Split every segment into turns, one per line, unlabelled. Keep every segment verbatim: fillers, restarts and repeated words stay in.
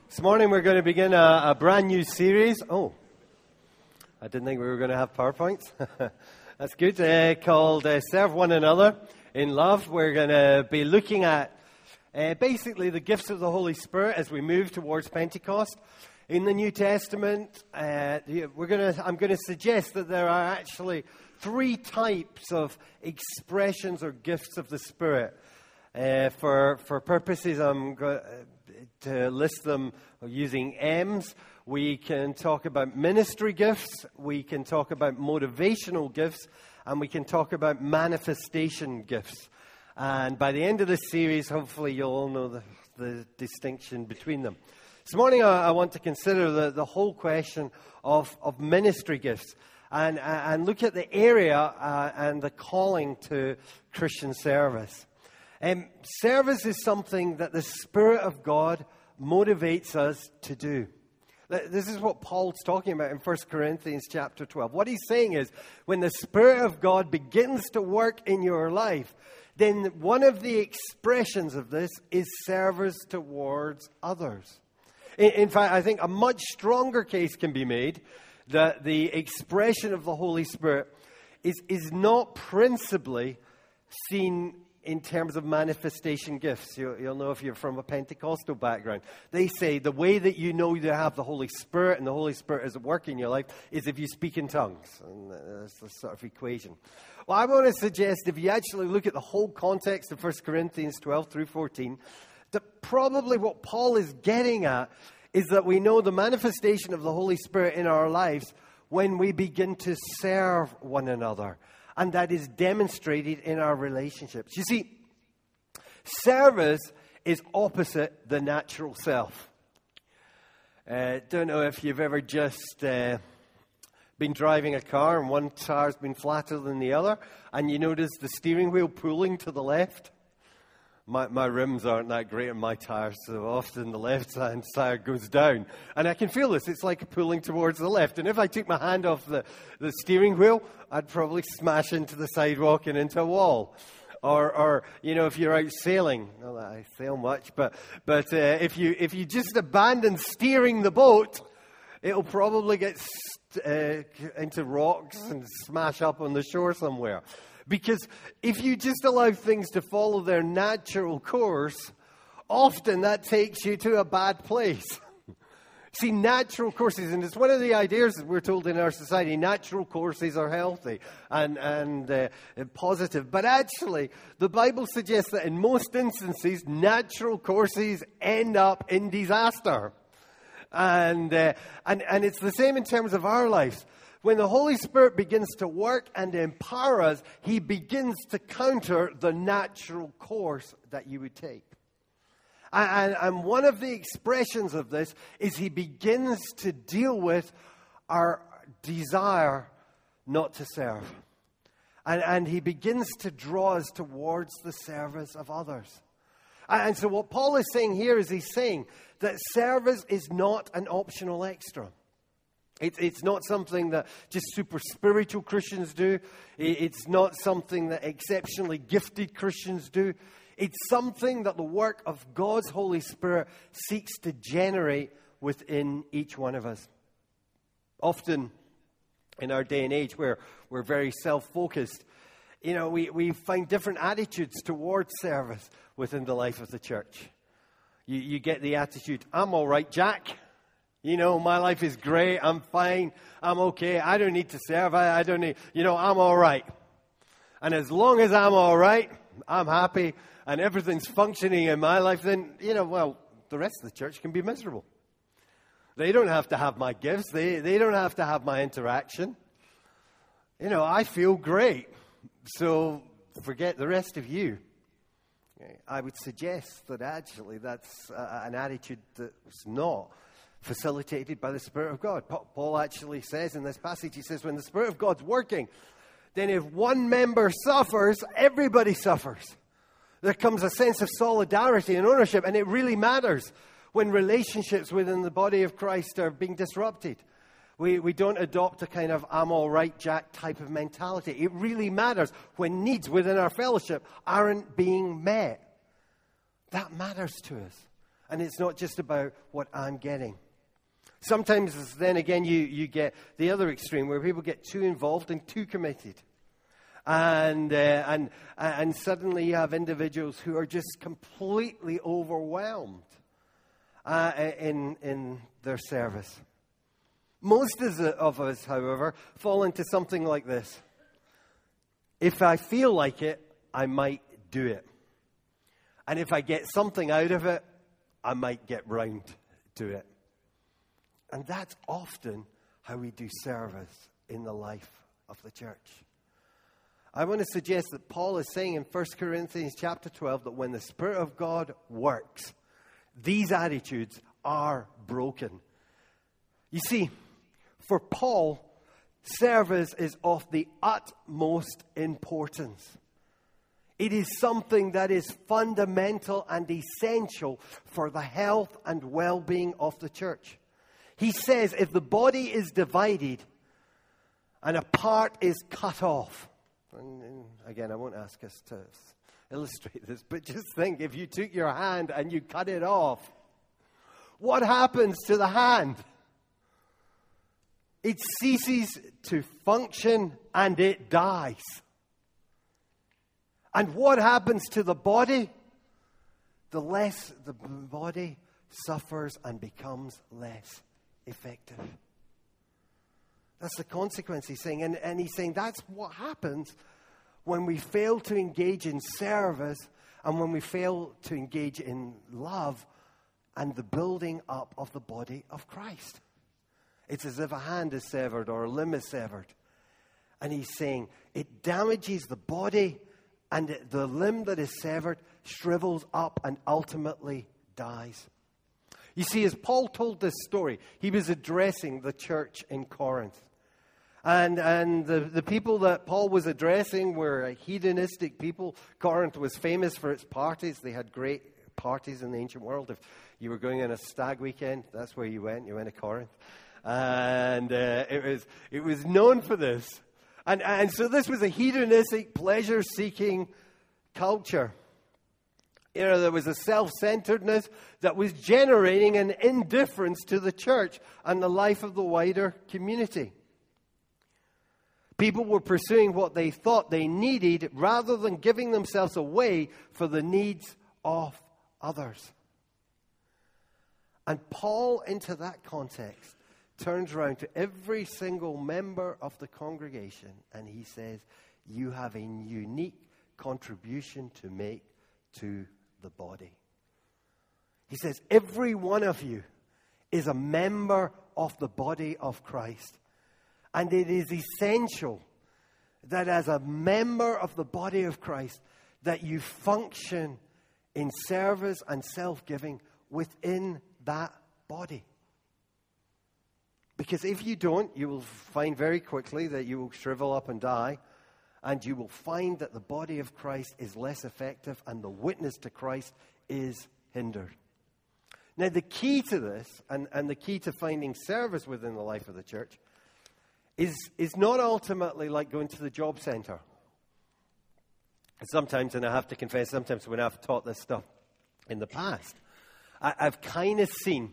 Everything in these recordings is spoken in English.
This morning we're going to begin a, a brand new series. Oh, I didn't think we were going to have PowerPoints. That's good. Uh, called uh, Serve One Another in Love. We're going to be looking at uh, basically the gifts of the Holy Spirit as we move towards Pentecost. In the New Testament, uh, we're going to. I'm going to suggest that there are actually three types of expressions or gifts of the Spirit. Uh, for for purposes, I'm going to list them using M's. We can talk about ministry gifts, we can talk about motivational gifts, and we can talk about manifestation gifts. And by the end of this series, hopefully you'll all know the, the distinction between them. This morning I, I want to consider the, the whole question of, of ministry gifts and, and look at the area uh, and the calling to Christian service. Um, service is something that the Spirit of God motivates us to do. This is what Paul's talking about in First Corinthians chapter twelve. What he's saying is, when the Spirit of God begins to work in your life, then one of the expressions of this is service towards others. In, in fact, I think a much stronger case can be made that the expression of the Holy Spirit is, is not principally seen in terms of manifestation gifts. You, you'll know if you're from a Pentecostal background. They say the way that you know you have the Holy Spirit and the Holy Spirit is at work in your life is if you speak in tongues. And that's the sort of equation. Well, I want to suggest if you actually look at the whole context of First Corinthians twelve through fourteen, that probably what Paul is getting at is that we know the manifestation of the Holy Spirit in our lives when we begin to serve one another. And that is demonstrated in our relationships. You see, service is opposite the natural self. Uh, don't know if you've ever just uh, been driving a car and one tire's been flatter than the other, and you notice the steering wheel pulling to the left. My, my rims aren't that great on my tires, so often the left-hand tire goes down. And I can feel this. It's like pulling towards the left. And if I took my hand off the, the steering wheel, I'd probably smash into the sidewalk and into a wall. Or, or you know, if you're out sailing, not that I sail much, but but uh, if you if you just abandon steering the boat, it'll probably get st- uh, into rocks and smash up on the shore somewhere. Because if you just allow things to follow their natural course, often that takes you to a bad place. See, natural courses, and it's one of the ideas that we're told in our society, natural courses are healthy and, and, uh, and positive. But actually, the Bible suggests that in most instances, natural courses end up in disaster. And, uh, and, and it's the same in terms of our lives. When the Holy Spirit begins to work and empower us, He begins to counter the natural course that you would take. And, and one of the expressions of this is He begins to deal with our desire not to serve. And, and He begins to draw us towards the service of others. And so what Paul is saying here is he's saying that service is not an optional extra. It's, it's not something that just super spiritual Christians do. It's not something that exceptionally gifted Christians do. It's something that the work of God's Holy Spirit seeks to generate within each one of us. Often in our day and age where we're very self-focused, you know, we, we find different attitudes towards service within the life of the church. You, you get the attitude, I'm all right, Jack. You know, my life is great. I'm fine. I'm okay. I don't need to serve. I, I don't need, you know, I'm all right. And as long as I'm all right, I'm happy, and everything's functioning in my life, then, you know, well, the rest of the church can be miserable. They don't have to have my gifts. They, they don't have to have my interaction. You know, I feel great. So forget the rest of you. I would suggest that actually that's uh, an attitude that's not facilitated by the Spirit of God. Paul actually says in this passage, he says, when the Spirit of God's working, then if one member suffers, everybody suffers. There comes a sense of solidarity and ownership, and it really matters when relationships within the body of Christ are being disrupted. We, we don't adopt a kind of I'm all right, Jack type of mentality. It really matters when needs within our fellowship aren't being met. That matters to us. And it's not just about what I'm getting. Sometimes, then again, you, you get the other extreme where people get too involved and too committed. And, uh, and, and suddenly you have individuals who are just completely overwhelmed uh, in, in their service. Most of us, however, fall into something like this. If I feel like it, I might do it. And if I get something out of it, I might get round to it. And that's often how we do service in the life of the church. I want to suggest that Paul is saying in First Corinthians chapter twelve that when the Spirit of God works, these attitudes are broken. You see, for Paul, service is of the utmost importance. It is something that is fundamental and essential for the health and well-being of the church. He says if the body is divided and a part is cut off, and, and again, I won't ask us to illustrate this, but just think if you took your hand and you cut it off, what happens to the hand? It ceases to function and it dies. And what happens to the body? The less the body suffers and becomes less effective. That's the consequence he's saying. And, and he's saying that's what happens when we fail to engage in service and when we fail to engage in love and the building up of the body of Christ. It's as if a hand is severed or a limb is severed. And he's saying it damages the body, and the limb that is severed shrivels up and ultimately dies. You see, as Paul told this story, he was addressing the church in Corinth. And and the, the people that Paul was addressing were hedonistic people. Corinth was famous for its parties. They had great parties in the ancient world. If you were going on a stag weekend, that's where you went. You went to Corinth. And uh, it was it was known for this. And, and so this was a hedonistic, pleasure-seeking culture. You know, there was a self-centeredness that was generating an indifference to the church and the life of the wider community. People were pursuing what they thought they needed rather than giving themselves away for the needs of others. And Paul, into that context, turns around to every single member of the congregation and he says, you have a unique contribution to make to the body. He says, every one of you is a member of the body of Christ. And it is essential that as a member of the body of Christ, that you function in service and self-giving within that body. Because if you don't, you will find very quickly that you will shrivel up and die, and you will find that the body of Christ is less effective and the witness to Christ is hindered. Now, the key to this, and, and the key to finding service within the life of the church, is, is not ultimately like going to the job center. Sometimes, and I have to confess, sometimes when I've taught this stuff in the past, I, I've kind of seen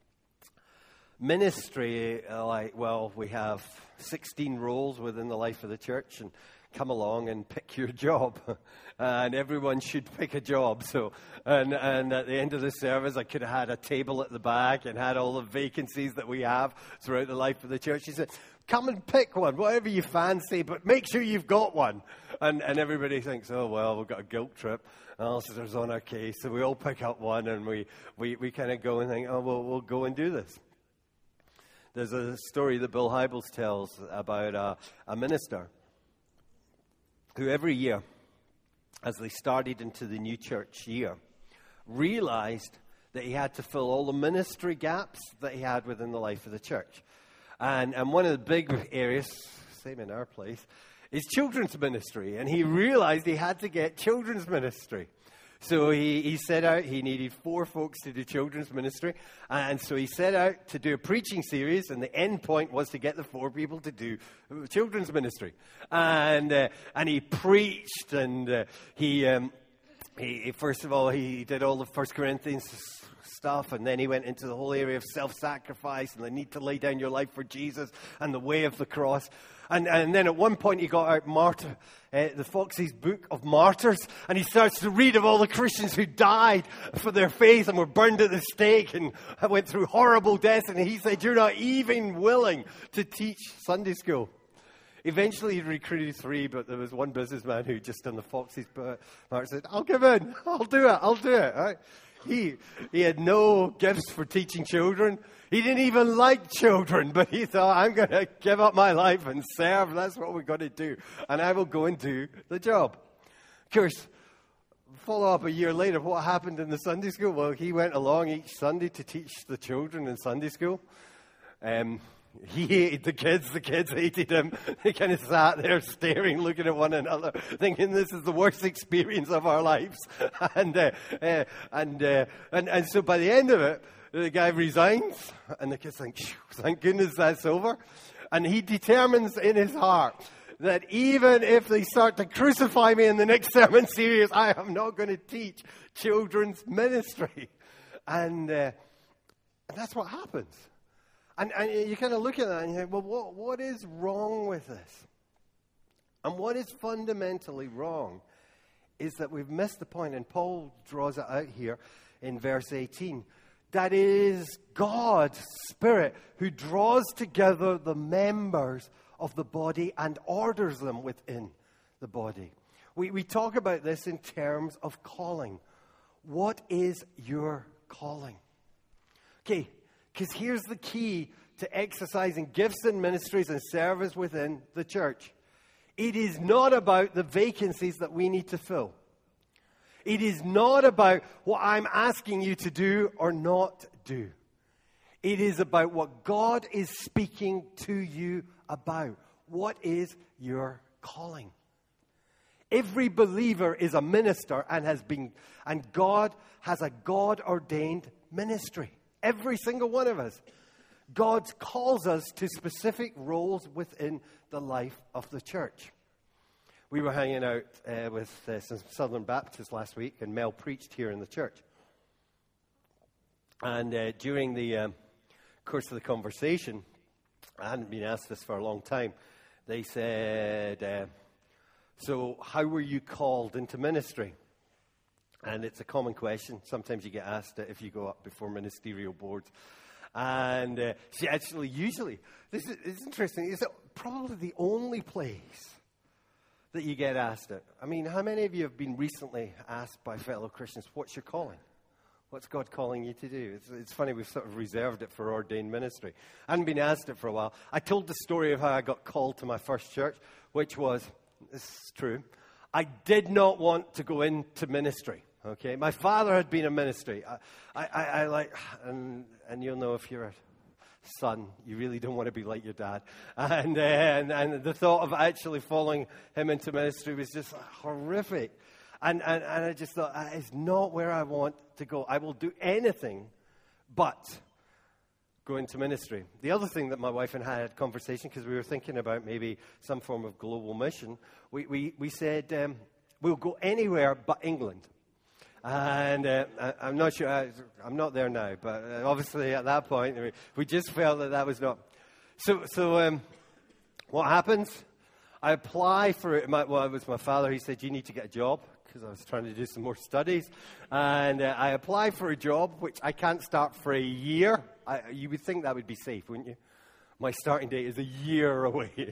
ministry uh, like, well, we have sixteen roles within the life of the church, and come along and pick your job. And everyone should pick a job. So, and, and at the end of the service, I could have had a table at the back and had all the vacancies that we have throughout the life of the church. He said, come and pick one, whatever you fancy, but make sure you've got one. And, and everybody thinks, oh, well, we've got a guilt trip. Alistair's on our case. So we all pick up one, and we, we, we kind of go and think, oh, well, we'll go and do this. There's a story that Bill Hybels tells about a, a minister who every year, as they started into the new church year, realized that he had to fill all the ministry gaps that he had within the life of the church. And, and one of the big areas, same in our place, is children's ministry. And he realized he had to get children's ministry. So he, he set out, he needed four folks to do children's ministry. And so he set out to do a preaching series, and the end point was to get the four people to do children's ministry. And uh, and he preached, and uh, he um, he, he first of all, he did all the First Corinthians stuff, and then he went into the whole area of self-sacrifice and the need to lay down your life for Jesus and the way of the cross. And, and then at one point he got out Martyr, uh, the Foxe's Book of Martyrs, and he starts to read of all the Christians who died for their faith and were burned at the stake and went through horrible deaths. And he said, you're not even willing to teach Sunday school. Eventually he recruited three, but there was one businessman who just on the Foxe's Book said, I'll give in, I'll do it, I'll do it. All right? He, he had no gifts for teaching children. He didn't even like children, but he thought, I'm going to give up my life and serve. That's what we're going to do. And I will go and do the job. Of course, follow up a year later, what happened in the Sunday school? Well, he went along each Sunday to teach the children in Sunday school. Um, he hated the kids. The kids hated him. They kind of sat there staring, looking at one another, thinking this is the worst experience of our lives. and, uh, uh, and, uh, and, and so by the end of it, the guy resigns, and the kids think, thank goodness that's over. And he determines in his heart that even if they start to crucify me in the next sermon series, I am not going to teach children's ministry. And, uh, and that's what happens. And, and you kind of look at that and you think, well, what, what is wrong with this? And what is fundamentally wrong is that we've missed the point, and Paul draws it out here in verse eighteen. That it is God's Spirit who draws together the members of the body and orders them within the body. We, we talk about this in terms of calling. What is your calling? Okay, because here's the key to exercising gifts and ministries and service within the church. It is not about the vacancies that we need to fill. It is not about what I'm asking you to do or not do. It is about what God is speaking to you about. What is your calling? Every believer is a minister and has been, and God has a God-ordained ministry. Every single one of us. God calls us to specific roles within the life of the church. We were hanging out uh, with uh, some Southern Baptists last week, and Mel preached here in the church. And uh, during the um, course of the conversation, I hadn't been asked this for a long time, they said, uh, so how were you called into ministry? And it's a common question. Sometimes you get asked it if you go up before ministerial boards. And uh, she actually, usually, this is it's interesting, it's probably the only place that you get asked it. I mean, how many of you have been recently asked by fellow Christians, what's your calling? What's God calling you to do? It's, it's funny, we've sort of reserved it for ordained ministry. I hadn't been asked it for a while. I told the story of how I got called to my first church, which was, this is true, I did not want to go into ministry. Okay, my father had been a ministry. I, I, I, I like, and and you'll know if you're a son, you really don't want to be like your dad. And, uh, and and the thought of actually following him into ministry was just horrific. And and, and I just thought, that is not where I want to go. I will do anything but go into ministry. The other thing that my wife and I had a conversation, because we were thinking about maybe some form of global mission, we, we, we said, um, we'll go anywhere but England. And uh, I, I'm not sure, I, I'm not there now, but uh, obviously at that point, we, we just felt that that was not. So, so um, what happens? I apply for it. My, well, it was my father. He said, you need to get a job, because I was trying to do some more studies. And uh, I applied for a job, which I can't start for a year. I, you would think that would be safe, wouldn't you? My starting date is a year away.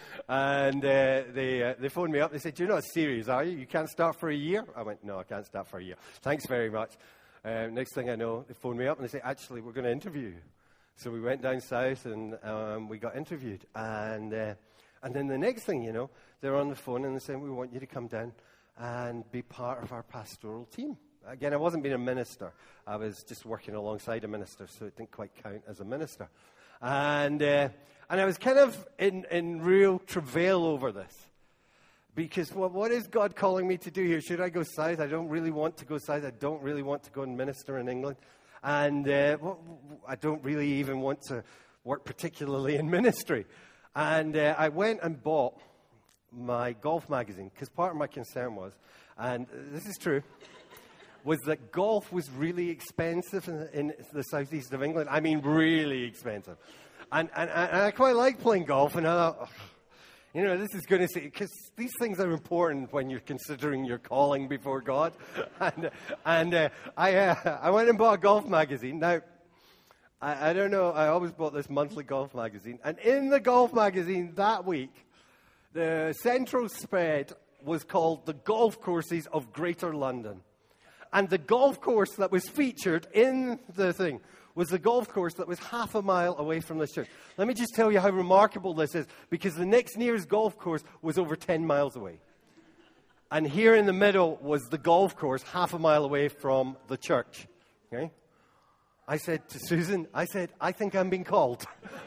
and uh, they uh, they phoned me up. They said, you're not serious, are you? You can't start for a year? I went, no, I can't start for a year. Thanks very much. Uh, next thing I know, they phoned me up and they said, actually, we're going to interview you. So we went down south and um, we got interviewed. And uh, and then the next thing, you know, they're on the phone and they said, we want you to come down and be part of our pastoral team. Again, I wasn't being a minister. I was just working alongside a minister, so it didn't quite count as a minister. And uh, and I was kind of in, in real travail over this. Because well, what is God calling me to do here? Should I go south? I don't really want to go south. I don't really want to go and minister in England. And uh, well, I don't really even want to work particularly in ministry. And uh, I went and bought my golf magazine, because part of my concern was and this is true, was that golf was really expensive in, in the southeast of England. I mean, really expensive. And, and, and I quite like playing golf, and I thought, oh, you know, this is going to say, because these things are important when you're considering your calling before God. And, and uh, I, uh, I went and bought a golf magazine. Now, I, I don't know, I always bought this monthly golf magazine. And in the golf magazine that week, the central spread was called The Golf Courses of Greater London. And the golf course that was featured in the thing was the golf course that was half a mile away from this church. Let me just tell you how remarkable this is, because the next nearest golf course was over ten miles away. And here in the middle was the golf course half a mile away from the church. Okay? I said to Susan, I said, I think I'm being called.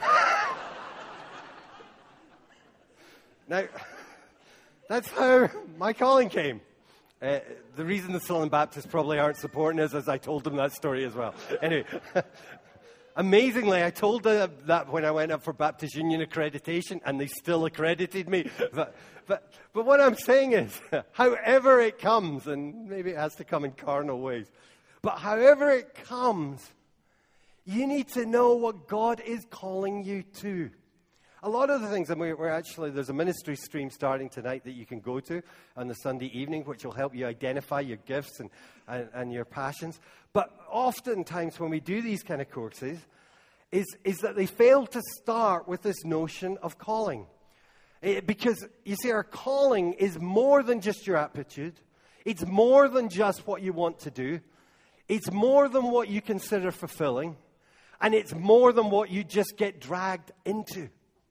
Now, that's how my calling came. Uh, the reason the Southern Baptists probably aren't supporting us is I told them that story as well. Anyway, amazingly, I told them that when I went up for Baptist Union accreditation, and they still accredited me. But, but, but what I'm saying is, however it comes, and maybe it has to come in carnal ways, but however it comes, you need to know what God is calling you to. A lot of the things, and we're, we're actually, there's a ministry stream starting tonight that you can go to on the Sunday evening, which will help you identify your gifts and, and, and your passions. But oftentimes when we do these kind of courses, is, is that they fail to start with this notion of calling. It, because, you see, our calling is more than just your aptitude. It's more than just what you want to do. It's more than what you consider fulfilling. And it's more than what you just get dragged into.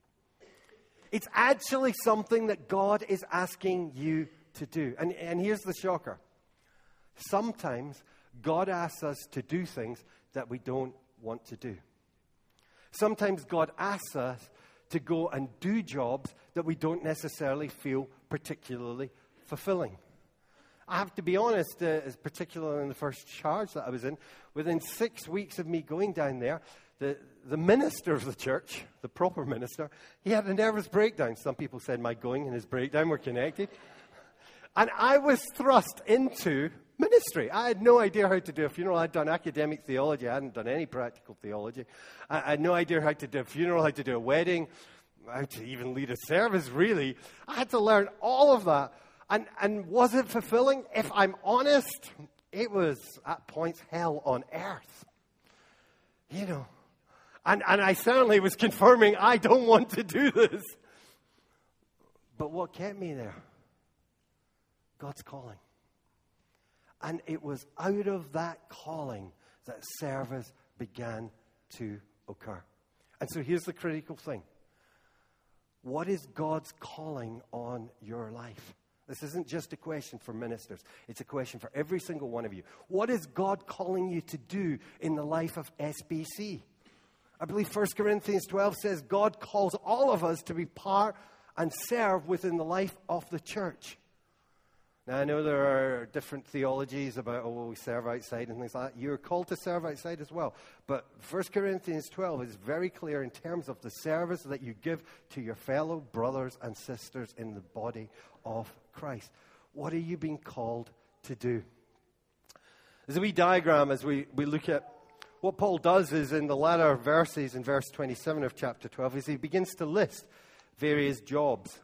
It's actually something that God is asking you to do. And, and here's the shocker. Sometimes God asks us to do things that we don't want to do. Sometimes God asks us to go and do jobs that we don't necessarily feel particularly fulfilling. I have to be honest, uh, particularly in the first charge that I was in, within six weeks of me going down there, the, the minister of the church, the proper minister, he had a nervous breakdown. Some people said my going and his breakdown were connected. And I was thrust into ministry. I had no idea how to do a funeral. I'd done academic theology. I hadn't done any practical theology. I, I had no idea how to do a funeral, how to do a wedding, how to even lead a service, really. I had to learn all of that. And, and was it fulfilling? If I'm honest, it was at points hell on earth. You know. And, and I certainly was confirming I don't want to do this. But what kept me there? God's calling. And it was out of that calling that service began to occur. And so here's the critical thing. What is God's calling on your life? This isn't just a question for ministers. It's a question for every single one of you. What is God calling you to do in the life of S B C? I believe First Corinthians twelve says God calls all of us to be part and serve within the life of the church. Now, I know there are different theologies about, oh, well, we serve outside and things like that. You're called to serve outside as well. But First Corinthians twelve is very clear in terms of the service that you give to your fellow brothers and sisters in the body of Christ. What are you being called to do? There's a wee diagram as we, we look at what Paul does is in the latter verses, in verse twenty-seven of chapter twelve, is he begins to list various jobs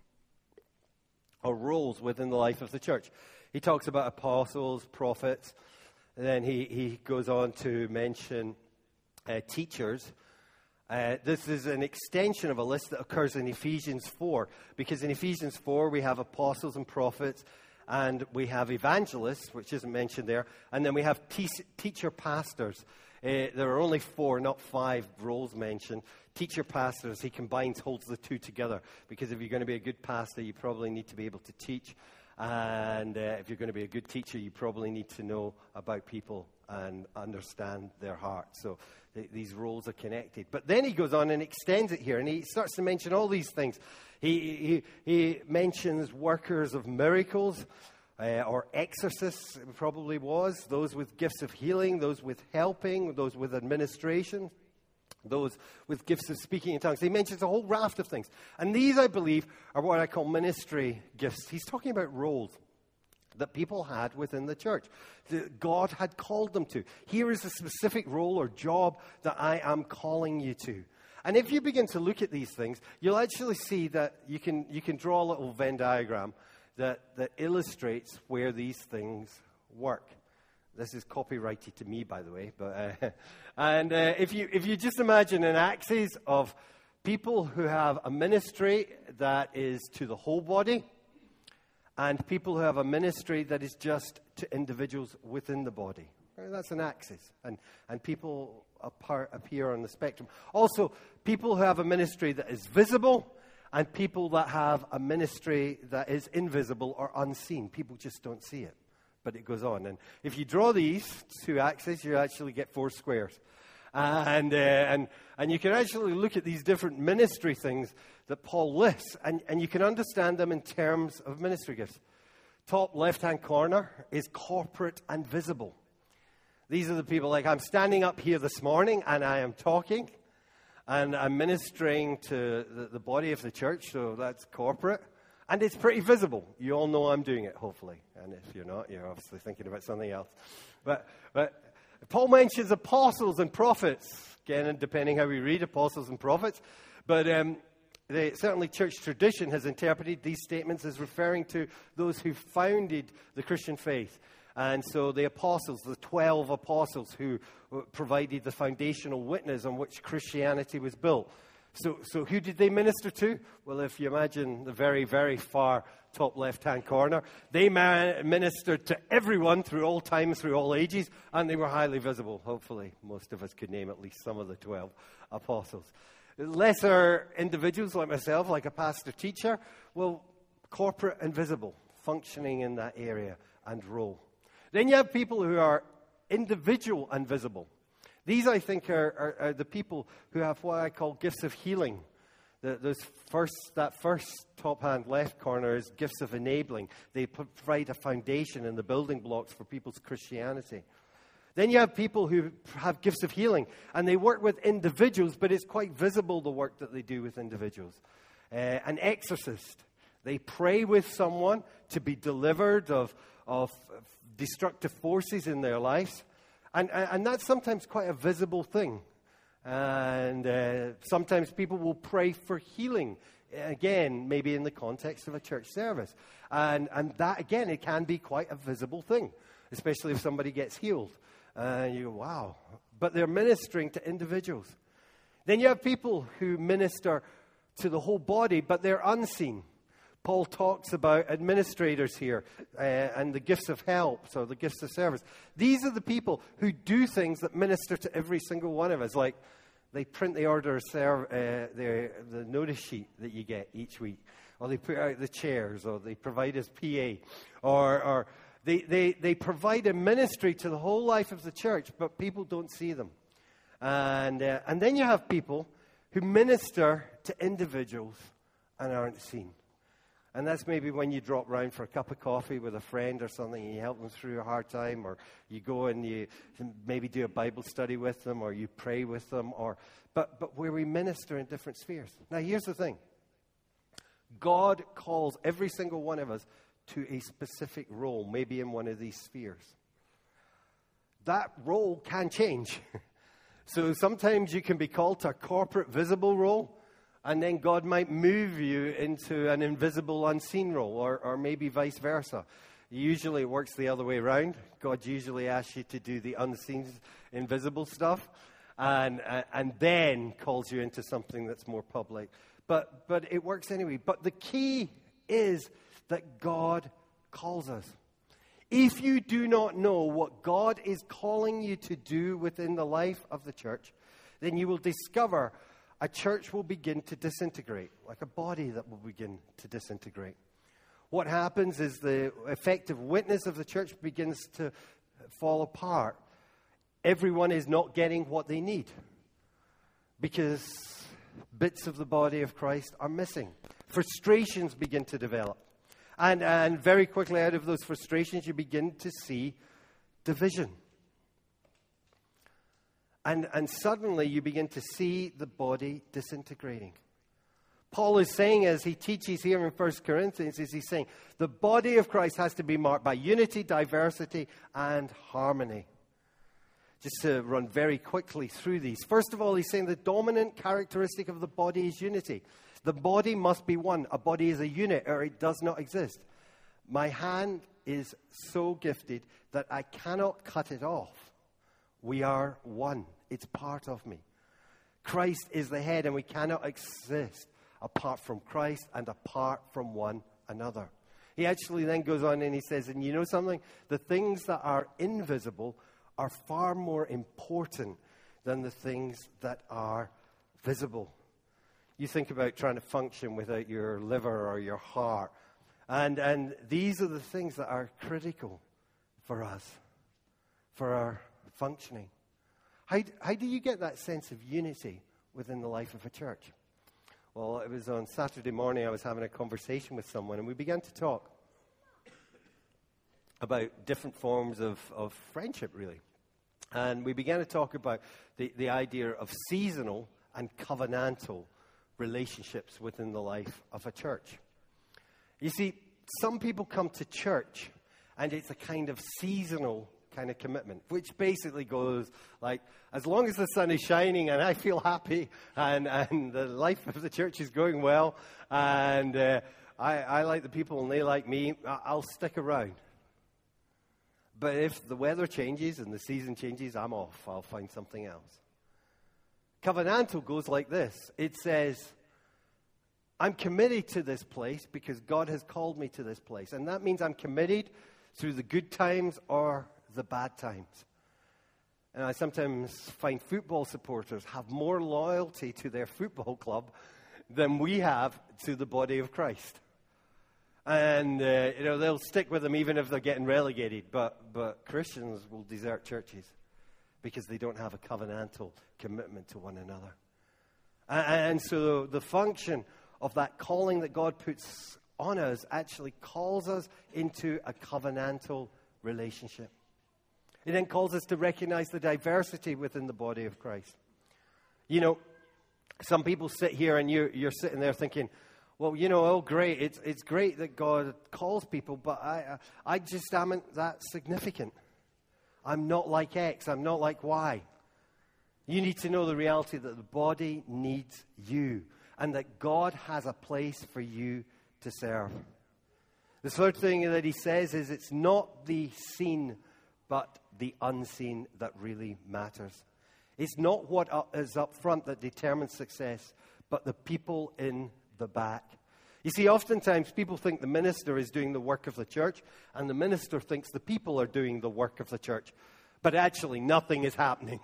or roles within the life of the church. He talks about apostles, prophets, and then he, he goes on to mention uh, teachers. Uh, this is an extension of a list that occurs in Ephesians four, because in Ephesians four we have apostles and prophets, and we have evangelists, which isn't mentioned there, and then we have te- teacher pastors. Uh, there are only four, not five roles mentioned. Teacher pastors, he combines, holds the two together. Because if you're going to be a good pastor, you probably need to be able to teach. And uh, if you're going to be a good teacher, you probably need to know about people and understand their hearts. So th- these roles are connected. But then he goes on and extends it here. And he starts to mention all these things. He, he, he mentions workers of miracles. Uh, or exorcists, it probably was, those with gifts of healing, those with helping, those with administration, those with gifts of speaking in tongues. He mentions a whole raft of things. And these, I believe, are what I call ministry gifts. He's talking about roles. that people had within the church, that God had called them to. Here is a specific role or job that I am calling you to. And if you begin to look at these things, you'll actually see that you can you can draw a little Venn diagram that, that illustrates where these things work. This is copyrighted to me, by the way. But uh, and uh, if you if you just imagine an axis of people who have a ministry that is to the whole body, and people who have a ministry that is just to individuals within the body. Right? That's an axis. And, and people apart, appear on the spectrum. Also, people who have a ministry that is visible and people that have a ministry that is invisible or unseen. People just don't see it, but it goes on. And if you draw these two axes, you actually get four squares. And, uh, and, and you can actually look at these different ministry things that Paul lists, and, and you can understand them in terms of ministry gifts. Top left-hand corner is corporate and visible. These are the people, like I'm standing up here this morning, and I am talking, and I'm ministering to the, the body of the church, so that's corporate. And it's pretty visible. You all know I'm doing it, hopefully. And if you're not, you're obviously thinking about something else. But, but Paul mentions apostles and prophets, again, depending how we read apostles and prophets. But um, the, certainly church tradition has interpreted these statements as referring to those who founded the Christian faith. And so the apostles, the twelve apostles who provided the foundational witness on which Christianity was built. So, so who did they minister to? Well, if you imagine the very, very far top left-hand corner, they ministered to everyone through all times, through all ages, and they were highly visible. Hopefully, most of us could name at least some of the twelve apostles. Lesser individuals like myself, like a pastor-teacher, well, corporate and visible, functioning in that area and role. Then you have people who are individual and visible. These, I think, are, are, are the people who have what I call gifts of healing. The, those first, that first top-hand left corner is gifts of enabling. They provide a foundation and the building blocks for people's Christianity. Then you have people who have gifts of healing, and they work with individuals, but it's quite visible the work that they do with individuals. Uh, an exorcist. They pray with someone to be delivered of, of destructive forces in their lives. And, and that's sometimes quite a visible thing. And uh, sometimes people will pray for healing. Again, maybe in the context of a church service. And, and that, again, it can be quite a visible thing. Especially if somebody gets healed. And you go, wow. But they're ministering to individuals. Then you have people who minister to the whole body, but they're unseen. Paul talks about administrators here uh, and the gifts of help, so the gifts of service. These are the people who do things that minister to every single one of us. Like they print the order of serve, uh, the, the notice sheet that you get each week, or they put out the chairs, or they provide as P A, or, or they, they, they provide a ministry to the whole life of the church, but people don't see them. And, uh, and then you have people who minister to individuals and aren't seen. And that's maybe when you drop round for a cup of coffee with a friend or something, and you help them through a hard time, or you go and you maybe do a Bible study with them, or you pray with them, or but but where we minister in different spheres. Now, here's the thing. God calls every single one of us to a specific role, maybe in one of these spheres. That role can change. So sometimes you can be called to a corporate, visible role, and then God might move you into an invisible, unseen role, or, or maybe vice versa. Usually it works the other way around. God usually asks you to do the unseen, invisible stuff, and, uh, and then calls you into something that's more public. But, but it works anyway. But the key is that God calls us. If you do not know what God is calling you to do within the life of the church, then you will discover a church will begin to disintegrate, like a body that will begin to disintegrate. What happens is the effective witness of the church begins to fall apart. Everyone is not getting what they need because bits of the body of Christ are missing. Frustrations begin to develop. And, and very quickly out of those frustrations, you begin to see division. And, and suddenly you begin to see the body disintegrating. Paul is saying as he teaches here in First Corinthians, is he's saying the body of Christ has to be marked by unity, diversity, and harmony. Just to run very quickly through these. First of all, he's saying the dominant characteristic of the body is unity. The body must be one. A body is a unit, or it does not exist. My hand is so gifted that I cannot cut it off. We are one. It's part of me. Christ is the head, and we cannot exist apart from Christ and apart from one another. He actually then goes on and he says, and you know something? The things that are invisible are far more important than the things that are visible. You think about trying to function without your liver or your heart. And, and these are the things that are critical for us, for our functioning. How, how do you get that sense of unity within the life of a church? Well, it was on Saturday morning I was having a conversation with someone, and we began to talk about different forms of, of friendship, really. And we began to talk about the, the idea of seasonal and covenantal relationships within the life of a church. You see, some people come to church, and it's a kind of seasonal kind of commitment, which basically goes like, as long as the sun is shining and I feel happy and, and the life of the church is going well and uh, I, I like the people and they like me, I'll stick around. But if the weather changes and the season changes, I'm off. I'll find something else. Covenantal goes like this. It says, I'm committed to this place because God has called me to this place. And that means I'm committed through the good times or the bad times. And I sometimes find football supporters have more loyalty to their football club than we have to the body of Christ. And, uh, you know, they'll stick with them even if they're getting relegated. But, but Christians will desert churches because they don't have a covenantal commitment to one another. And, and so the function of that calling that God puts on us actually calls us into a covenantal relationship. It then calls us to recognize the diversity within the body of Christ. You know, some people sit here and you're, you're sitting there thinking, well, you know, oh, great, it's it's great that God calls people, but I I just am that significant. I'm not like X, I'm not like Y. You need to know the reality that the body needs you and that God has a place for you to serve. The third thing that he says is it's not the seen, but the unseen that really matters. It's not what is up front that determines success, but the people in the back. You see, oftentimes people think the minister is doing the work of the church, and the minister thinks the people are doing the work of the church. But actually, nothing is happening.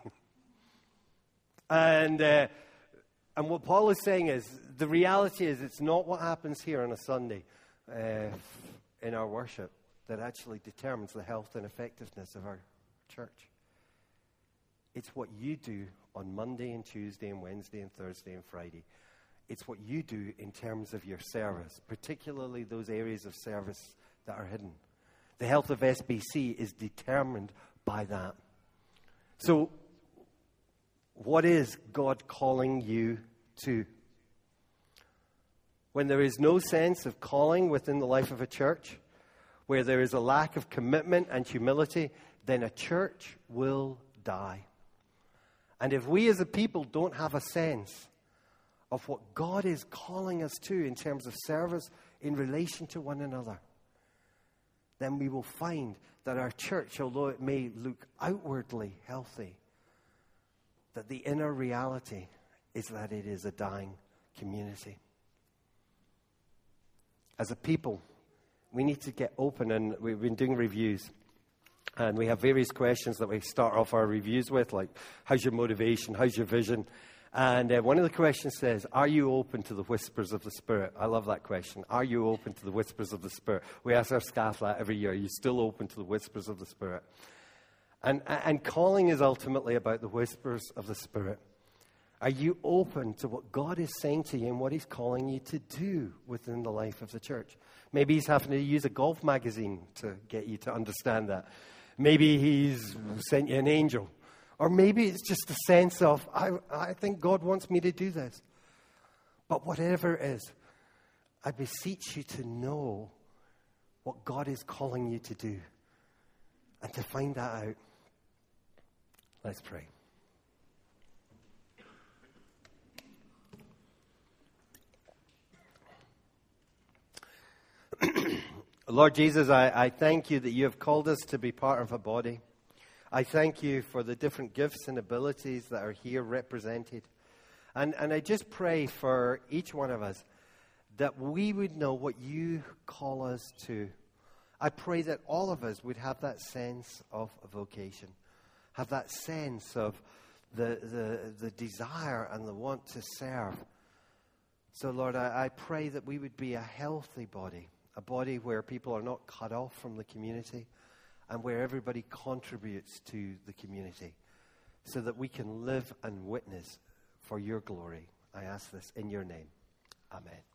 and uh, and what Paul is saying is, the reality is it's not what happens here on a Sunday uh, in our worship that actually determines the health and effectiveness of our church. It's what you do on Monday and Tuesday and Wednesday and Thursday and Friday. It's what you do in terms of your service, particularly those areas of service that are hidden. The health of S B C is determined by that. So, what is God calling you to? When there is no sense of calling within the life of a church, where there is a lack of commitment and humility, then a church will die. And if we as a people don't have a sense of what God is calling us to in terms of service in relation to one another, then we will find that our church, although it may look outwardly healthy, that the inner reality is that it is a dying community. As a people, we need to get open, and we've been doing reviews. And we have various questions that we start off our reviews with, like, how's your motivation? How's your vision? And uh, one of the questions says, are you open to the whispers of the Spirit? I love that question. Are you open to the whispers of the Spirit? We ask our staff that every year. Are you still open to the whispers of the Spirit? And, and calling is ultimately about the whispers of the Spirit. Are you open to what God is saying to you and what he's calling you to do within the life of the church? Maybe he's having to use a golf magazine to get you to understand that. Maybe he's sent you an angel. Or maybe it's just a sense of, I, I think God wants me to do this. But whatever it is, I beseech you to know what God is calling you to do and to find that out. Let's pray. Lord Jesus, I, I thank you that you have called us to be part of a body. I thank you for the different gifts and abilities that are here represented. And, and I just pray for each one of us that we would know what you call us to. I pray that all of us would have that sense of vocation, have that sense of the, the, the desire and the want to serve. So, Lord, I, I pray that we would be a healthy body, a body where people are not cut off from the community and where everybody contributes to the community so that we can live and witness for your glory. I ask this in your name. Amen.